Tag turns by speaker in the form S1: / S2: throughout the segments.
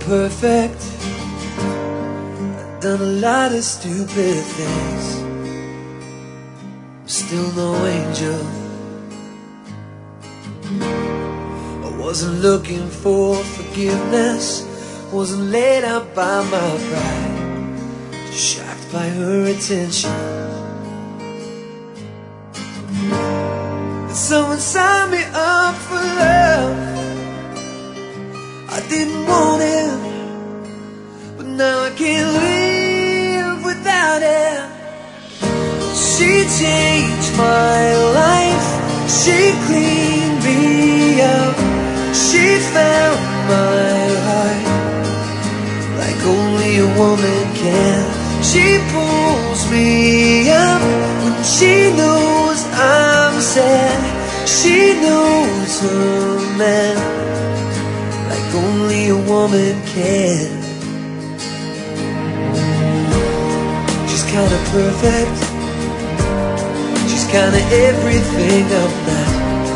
S1: perfect. I've done a lot of stupid things. I'm still no angel. I wasn't looking for forgiveness, wasn't laid out by my pride, just shocked by her attention. Someone signed me up for love. I didn't want it, but now I can't live without it. She changed my life, she cleaned me up, she found my heart like only a woman can. She pulls me up when she knows I'm sad. She knows her man like only a woman can. She's kinda perfect, she's kinda everything I'm not.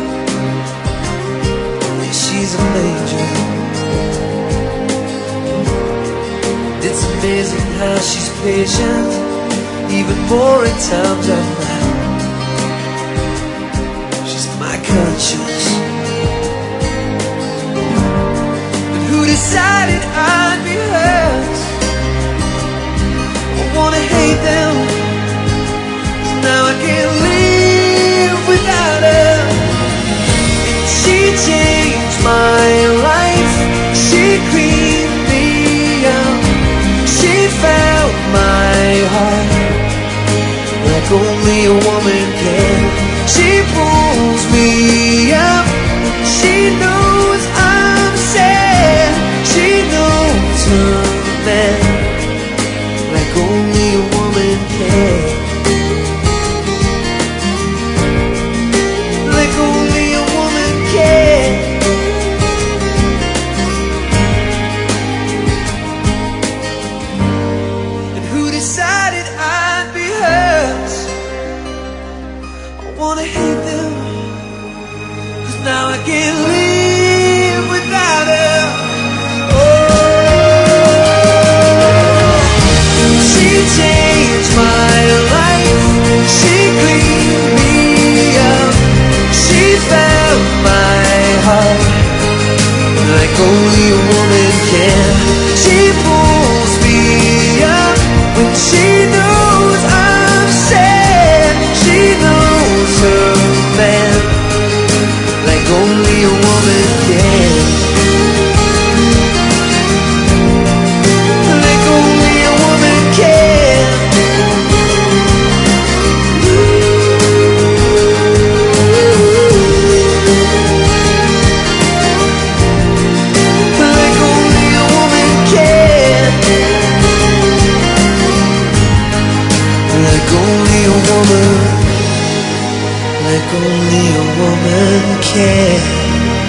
S1: She's an angel. It's amazing how she's patient, even more at times I'm not. She's my conscience. But who decided I'd be hers? I wanna hate them, 'cause now I can't live without her. And she changed my life, she cleaned me up, she found my heart like only a woman can. She pulls me up, she knows I'm sad, she knows her man like only a woman can. Like only a woman can. And who decided I'd be hers? I wanna hate them, 'cause now I can't live without her. Oh, she changed my life, she cleaned me up, she found my heart like only a woman can. She pulls me up when she knows I'm sad, she knows her man like only a woman can. Like only a woman can. Like only a woman can. Like only a woman. Like only a woman can.